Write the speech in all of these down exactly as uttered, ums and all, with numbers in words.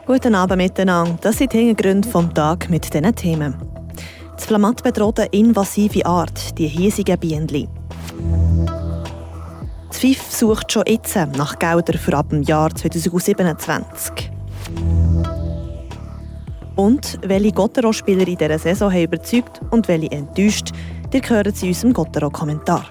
Guten Abend miteinander. Das sind die Hintergründe vom Tag mit diesen Themen. Das Flamatt bedroht eine invasive Art, die hiesigen Bienen. Das F I F sucht schon jetzt nach Geldern für ab dem Jahr zweitausendsiebenundzwanzig. Und welche Gottero-Spieler in dieser Saison haben überzeugt und welche enttäuscht, ihr hört sie in unserem Gottero-Kommentar.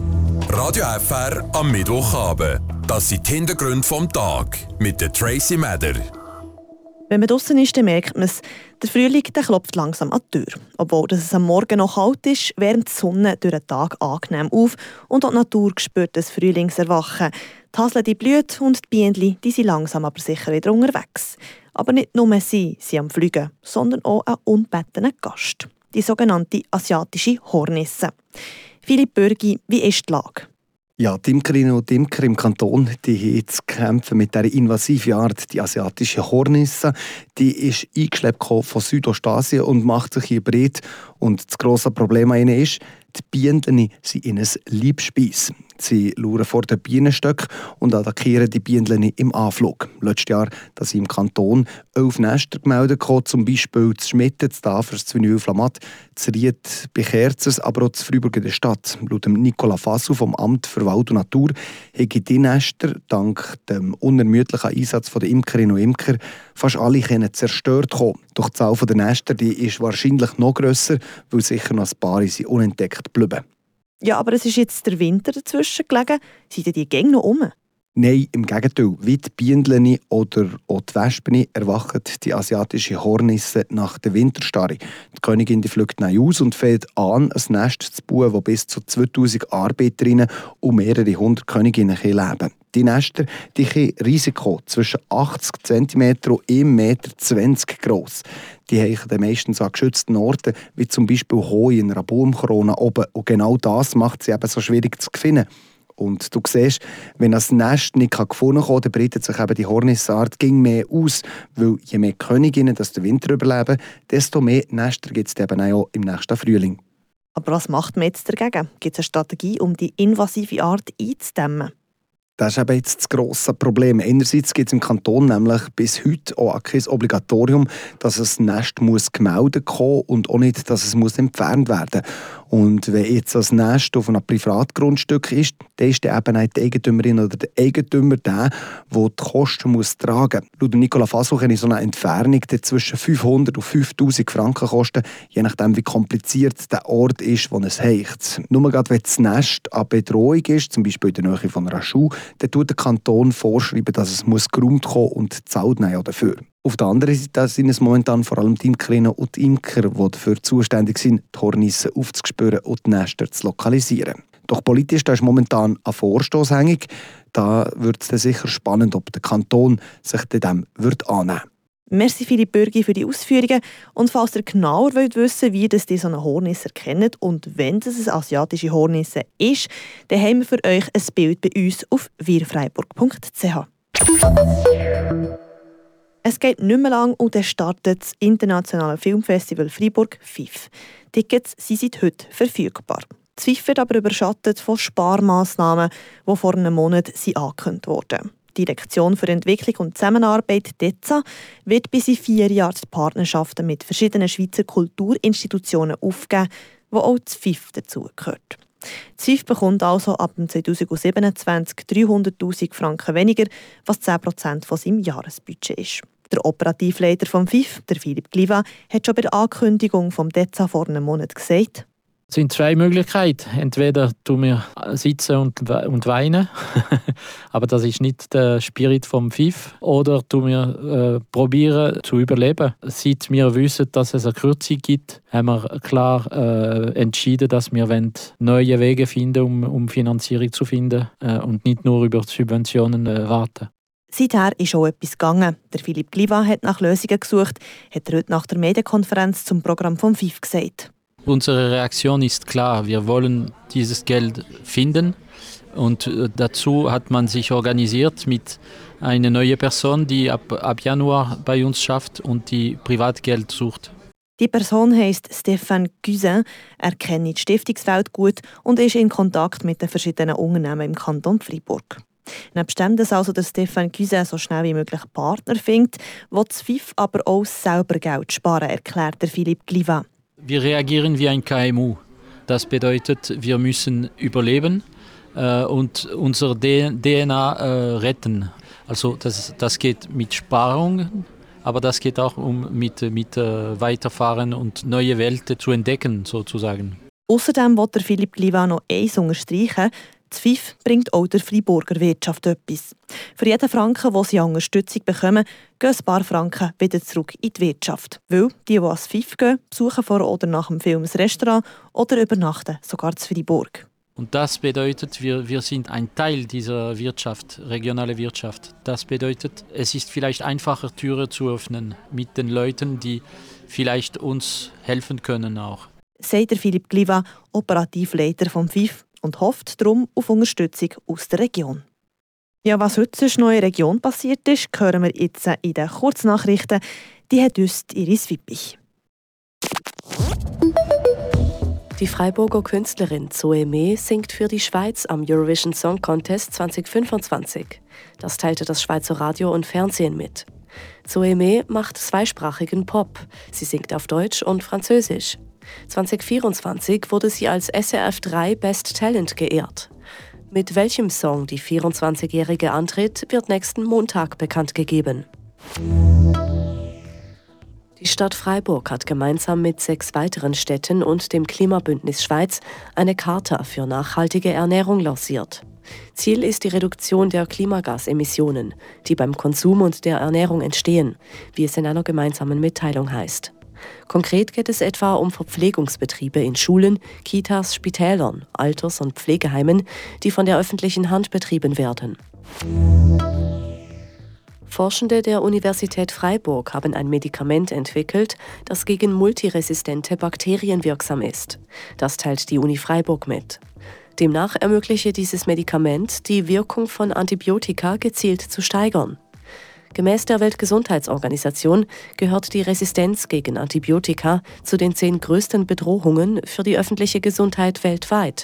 Radio F R am Mittwochabend. Das sind die Hintergründe vom Tag mit der Tracy Meder. Wenn man draussen ist, dann merkt man es, der Frühling der klopft langsam an die Tür. Obwohl es am Morgen noch kalt ist, wärmt die Sonne durch den Tag angenehm auf und auch die Natur spürt das Frühlingserwachen. Die Hasle die blüht und die Bienen die sind langsam aber sicher wieder unterwegs. Aber nicht nur sie sind am Fliegen, sondern auch ein ungebettener Gast. Die sogenannte asiatische Hornisse. Philipp Bürgi, wie ist die Lage? Ja, die Imkerinnen und Imker im Kanton die haben jetzt kämpfen mit dieser invasiven Art, die asiatische Hornisse. Die ist eingeschleppt von Südostasien und macht sich hier breit. Und das grosse Problem an ihnen ist, die Bienen sind ihnen Liebspeis. Sie lauern vor den Bienenstöcken und attackieren die Bienen im Anflug. Letztes Jahr sind im Kanton elf Nester gemeldet, zum Beispiel zu Schmitten, zu Tafers, zu Vigneux-Flamatt, zu Ried bei Kerzers, aber auch zu Freiburg in der Stadt. Laut Nicolas Fassou vom Amt für Wald und Natur haben die Nester dank dem unermüdlichen Einsatz der Imkerinnen und Imker fast alle zerstört kommen. Doch die Zahl der Nester die ist wahrscheinlich noch grösser, weil sicher noch ein paar sind unentdeckt bleiben. Ja, aber es ist jetzt der Winter dazwischen gelegen. Sind die Gänge noch um? Nein, im Gegenteil. Wie die Bienen oder auch die Wespen erwachen die asiatische Hornisse nach der Winterstarre. Die Königin die fliegt neu aus und fängt an, ein Nest zu bauen, das bis zu zweitausend Arbeiterinnen und mehrere hundert Königinnen leben. Die Nester die können Risiko zwischen achtzig Zentimeter und ein Meter zwanzig gross. Die haben meistens an geschützten Orten, wie zum Beispiel Heu in einer Baumkrone oben. Und genau das macht sie eben so schwierig zu finden. Und du siehst, wenn das Nest nicht gefunden wird, dann breitet sich eben die Hornissenart mehr aus. Weil je mehr Königinnen das den Winter überleben, desto mehr Nester gibt es eben auch im nächsten Frühling. Aber was macht man jetzt dagegen? Gibt es eine Strategie, um die invasive Art einzudämmen? Das ist eben jetzt das grosse Problem. Einerseits gibt es im Kanton nämlich bis heute auch kein Obligatorium, dass ein Nest muss gemeldet kommen und auch nicht, dass es muss entfernt werden muss. Und wenn jetzt das Nest auf einem Privatgrundstück ist, dann ist dann eben die Eigentümerin oder der Eigentümer der, der die Kosten muss tragen muss. Laut Nicolas Fassou kann so eine Entfernung zwischen fünfhundert und fünftausend Franken kosten, je nachdem wie kompliziert der Ort ist, wo es heicht. Nur gerade wenn das Nest an Bedrohung ist, zum Beispiel in der Nähe von einer Schule, dann tut der Kanton vorschreiben, dass es muss geräumt kommen und zahlt dafür. Auf der anderen Seite sind es momentan vor allem die Imkerinnen und die Imker, die dafür zuständig sind, die Hornisse aufzuspüren und die Nester zu lokalisieren. Doch politisch da ist momentan ein Vorstoss hängig. Da wird es dann sicher spannend, ob der Kanton sich dem wird annehmen wird. Merci Philipp Bürgi für die Ausführungen. Und falls ihr genauer wollt wissen, wie das die so eine Hornisse erkennt und wenn es eine asiatische Hornisse ist, dann haben wir für euch ein Bild bei uns auf wirfreiburg punkt c h. Es geht nicht mehr lang und dann startet das Internationale Filmfestival Freiburg F I F. Tickets sind seit heute verfügbar. Das F I F wird aber überschattet von Sparmaßnahmen, die vor einem Monat angekündigt wurden. Die Direktion für Entwicklung und Zusammenarbeit D E Z A wird bis in vier Jahren die Partnerschaften mit verschiedenen Schweizer Kulturinstitutionen aufgeben, wo auch das F I F dazugehört. Das F I F bekommt also ab zweitausendsiebenundzwanzig dreihunderttausend Franken weniger, was zehn Prozent von seinem Jahresbudget ist. Der Operativleiter des F I F, der Philipp Gliva, hat schon bei der Ankündigung vom D E Z A vor einem Monat gesagt: Es sind zwei Möglichkeiten. Entweder tun wir sitzen und, und weinen, aber das ist nicht der Spirit vom F I F. Oder tun wir äh, probieren zu überleben. Seit wir wissen, dass es eine Kürzung gibt, haben wir klar äh, entschieden, dass wir neue Wege finden, um, um Finanzierung zu finden äh, und nicht nur über Subventionen äh, warten. Seither ist auch etwas gegangen. Der Philipp Gliva hat nach Lösungen gesucht, hat er heute nach der Medienkonferenz zum Programm vom F I F gesagt. Unsere Reaktion ist klar, wir wollen dieses Geld finden und dazu hat man sich organisiert mit einer neuen Person, die ab, ab Januar bei uns schafft und die Privatgeld sucht. Die Person heisst Stéphane Cousin, er kennt die Stiftungswelt gut und ist in Kontakt mit den verschiedenen Unternehmen im Kanton Freiburg. Nebst dem, dass also der Stéphane Cuisin so schnell wie möglich Partner findet, will das F I F aber auch selber Geld sparen, erklärt der Philippe Glivin. Wir reagieren wie ein K M U. Das bedeutet, wir müssen überleben äh, und unsere D N A äh, retten. Also das, das geht mit Sparung, aber das geht auch um mit, mit äh, Weiterfahren und neue Welten zu entdecken, sozusagen. Außerdem will der Philippe Glivin noch eins unterstreichen. Das F I F bringt auch der Freiburger Wirtschaft etwas. Für jeden Franken, den sie an Unterstützung bekommen, gehen ein paar Franken wieder zurück in die Wirtschaft. Weil die, die ans F I F gehen, besuchen vor oder nach dem Film ein Restaurant oder übernachten sogar in Freiburg. Und das bedeutet, wir, wir sind ein Teil dieser Wirtschaft, regionale Wirtschaft. Das bedeutet, es ist vielleicht einfacher, Türen zu öffnen mit den Leuten, die vielleicht uns helfen können auch. Sagt der Philippe Glivin, Operativleiter vom F I F, und hofft darum auf Unterstützung aus der Region. Ja, was heute sonst noch in der Region passiert ist, hören wir jetzt in den Kurznachrichten. Die hat uns Iris Wippich. Die Freiburger Künstlerin Zoe Mee singt für die Schweiz am Eurovision Song Contest zwanzig fünfundzwanzig. Das teilte das Schweizer Radio und Fernsehen mit. Zoe Mee macht zweisprachigen Pop. Sie singt auf Deutsch und Französisch. zwanzig vierundzwanzig wurde sie als S R F drei Best Talent geehrt. Mit welchem Song die vierundzwanzigjährige antritt, wird nächsten Montag bekannt gegeben. Die Stadt Freiburg hat gemeinsam mit sechs weiteren Städten und dem Klimabündnis Schweiz eine Charta für nachhaltige Ernährung lanciert. Ziel ist die Reduktion der Klimagasemissionen, die beim Konsum und der Ernährung entstehen, wie es in einer gemeinsamen Mitteilung heißt. Konkret geht es etwa um Verpflegungsbetriebe in Schulen, Kitas, Spitälern, Alters- und Pflegeheimen, die von der öffentlichen Hand betrieben werden. Forschende der Universität Freiburg haben ein Medikament entwickelt, das gegen multiresistente Bakterien wirksam ist. Das teilt die Uni Freiburg mit. Demnach ermögliche dieses Medikament, die Wirkung von Antibiotika gezielt zu steigern. Gemäß der Weltgesundheitsorganisation gehört die Resistenz gegen Antibiotika zu den zehn größten Bedrohungen für die öffentliche Gesundheit weltweit.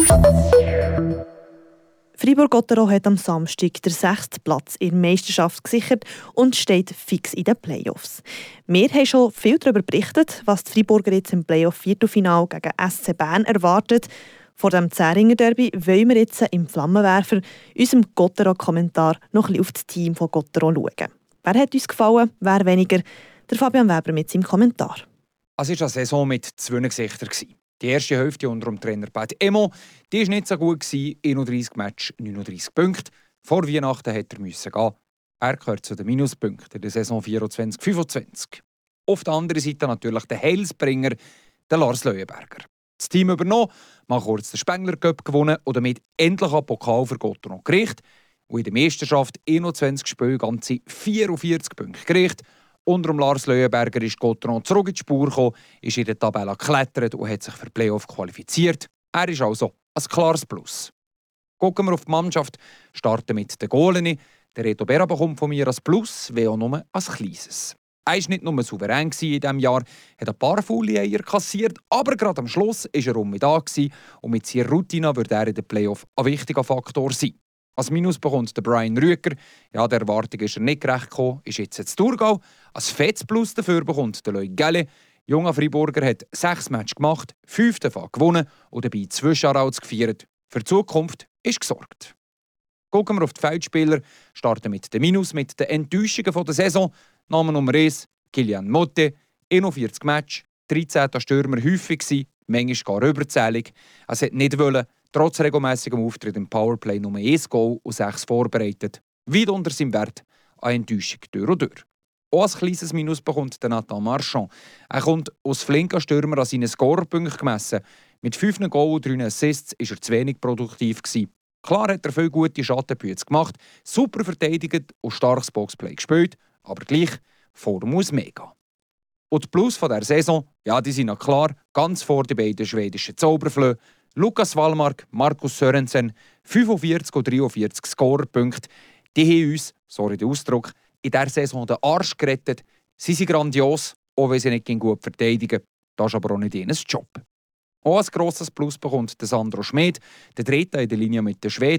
Fribourg-Gottero hat am Samstag den sechsten Platz in der Meisterschaft gesichert und steht fix in den Playoffs. Wir haben schon viel darüber berichtet, was die Freiburger jetzt im Playoff-Viertelfinale gegen S C Bern erwartet. Vor dem Zähringer Derby wollen wir jetzt im Flammenwerfer unserem Gottero-Kommentar noch ein bisschen auf das Team von Gottero schauen. Wer hat uns gefallen, wer weniger? Der Fabian Weber mit seinem Kommentar. Es war eine Saison mit zwei Gesichtern. Die erste Hälfte unter dem Trainer Pat Emo, die war nicht so gut, einunddreissig Matches, neununddreissig Punkte. Vor Weihnachten musste er müssen gehen. Er gehört zu den Minuspunkten in der Saison vierundzwanzig fünfundzwanzig. Auf der anderen Seite natürlich der Heilsbringer, der Lars Leuenberger. Das Team übernommen, mal kurz den Spengler Cup gewonnen und damit endlich einen Pokal für Gottero gerichtet. Und in der Meisterschaft einundzwanzig Spiele ganze vierundvierzig Punkte gerichtet. Unter dem Lars Leuenberger ist Gottero zurück in die Spur gekommen, ist in der Tabelle geklettert und hat sich für die Playoff qualifiziert. Er ist also ein klares Plus. Gucken wir auf die Mannschaft, starten mit den Goaleni. Der Reto Berra bekommt von mir ein Plus, wie auch nur ein kleines. Er war nicht nur souverän in diesem Jahr, hat ein paar faule Eier kassiert, aber gerade am Schluss war er um da und mit seiner Routine wird er in den Playoff ein wichtiger Faktor sein. Als Minus bekommt der Brian Rüeger. Ja, der Erwartung ist er nicht gerecht gekommen, ist jetzt ins Thurgau. Als fettes Plus dafür bekommt der Loïc Gelle. Junger Freiburger hat sechs Matches gemacht, fünf davon gewonnen und dabei zwei Shoutouts gefeiert. Für die Zukunft ist gesorgt. Gucken wir auf die Feldspieler, starten mit den Minus, mit den Enttäuschungen der Saison. Name Nummer eins, Kilian Motte, einundvierzig Matches, dreizehn Stürmer häufig gewesen, manchmal gar überzählig. Es hat nicht wollen, trotz regelmäßigem Auftritt im Powerplay nur eins Goal und sechs vorbereitet. Weit unter seinem Wert, eine Enttäuschung durch und durch. Auch ein kleines Minus bekommt der Nathan Marchand. Er kommt aus flinken Stürmer an seinen Scorerpunkten gemessen. Mit fünf Goals und drei Assists war er zu wenig produktiv gewesen. Klar hat er viele gute Schattenbüte gemacht, super verteidigt und starkes Boxplay gespielt, aber gleich, vor muss mehr gehen. Und die Plus von der Saison, ja, die sind noch klar, ganz vor den beiden schwedischen Zauberflöhen. Lukas Wallmark, Markus Sörensen, fünfundvierzig und dreiundvierzig Scorerpunkte. Die haben uns, sorry den Ausdruck, in dieser Saison den Arsch gerettet. Sie sind grandios, auch wenn sie nicht gut verteidigen. Das ist aber auch nicht ihr Job. Auch ein grosses Plus bekommt der Sandro Schmid, der dritte in der Linie mit den Schweden.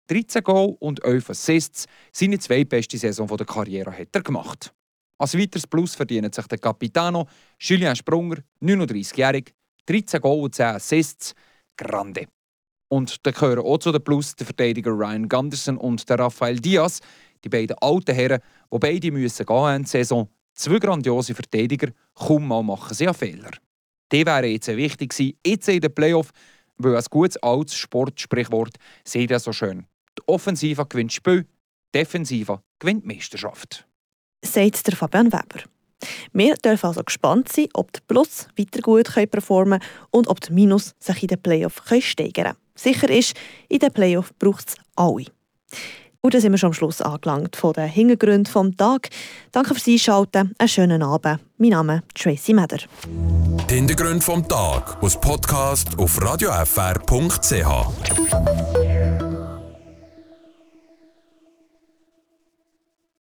dreizehn Goal und elf Assists, seine zweitbeste Saison der Karriere hat er gemacht. Als weiteres Plus verdient sich der Capitano Julien Sprunger, neununddreißigjährig, dreizehn Goal und zehn Assists, grande. Und da gehören auch zu den Plus der Verteidiger Ryan Gunderson und der Rafael Diaz, die beiden alten Herren, die beide müssen gehen in die Saison. Zwei grandiose Verteidiger, kaum mal machen sie einen Fehler. Die wären jetzt wichtig gewesen, jetzt in den Playoff, weil ein gutes altes Sportsprichwort sieht ja so schön. Die Offensive gewinnt Spiel, die Defensive gewinnt Meisterschaft. Sagt der Fabian Weber. Wir dürfen also gespannt sein, ob die Plus weiter gut performen können und ob die Minus sich in den Playoff steigern können. Sicher ist, in den Playoff braucht es alle. Und dann sind wir schon am Schluss angelangt von den Hintergründen des Tages. Danke fürs Einschalten, einen schönen Abend. Mein Name ist Tracy Meder. Die Hintergründe vom Tag aus Podcast auf radio f r punkt c h.